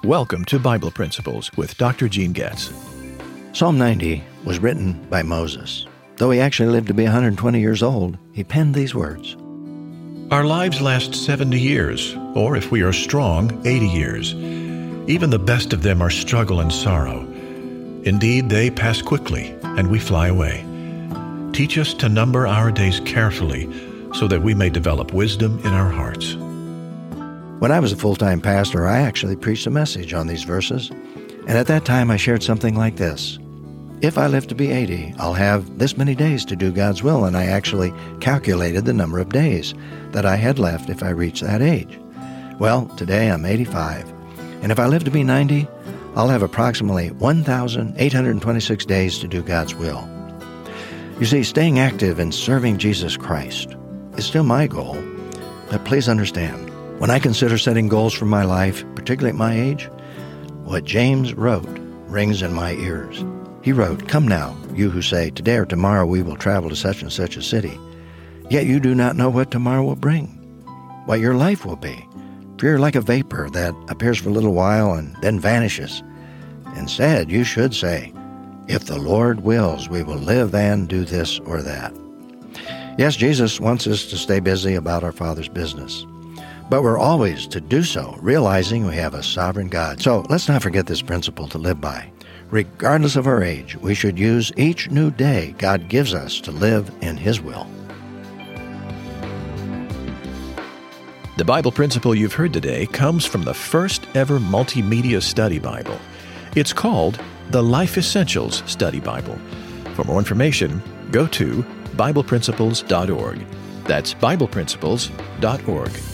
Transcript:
Welcome to Bible Principles with Dr. Gene Getz. Psalm 90 was written by Moses. Though he actually lived to be 120 years old, he penned these words. Our lives last 70 years, or if we are strong, 80 years. Even the best of them are struggle and sorrow. Indeed, they pass quickly, and we fly away. Teach us to number our days carefully, so that we may develop wisdom in our hearts. When I was a full-time pastor, I actually preached a message on these verses, and at that time I shared something like this. If I live to be 80, I'll have this many days to do God's will, and I actually calculated the number of days that I had left if I reached that age. Well, today I'm 85, and if I live to be 90, I'll have approximately 1,826 days to do God's will. You see, staying active in serving Jesus Christ is still my goal, but please understand, when I consider setting goals for my life, particularly at my age, what James wrote rings in my ears. He wrote, "Come now, you who say, today or tomorrow we will travel to such and such a city. Yet you do not know what tomorrow will bring, what your life will be. For you're like a vapor that appears for a little while and then vanishes. Instead, you should say, if the Lord wills, we will live and do this or that." Yes, Jesus wants us to stay busy about our Father's business. But we're always to do so, realizing we have a sovereign God. So let's not forget this principle to live by. Regardless of our age, we should use each new day God gives us to live in His will. The Bible principle you've heard today comes from the first ever multimedia study Bible. It's called the Life Essentials Study Bible. For more information, go to BiblePrinciples.org. That's BiblePrinciples.org.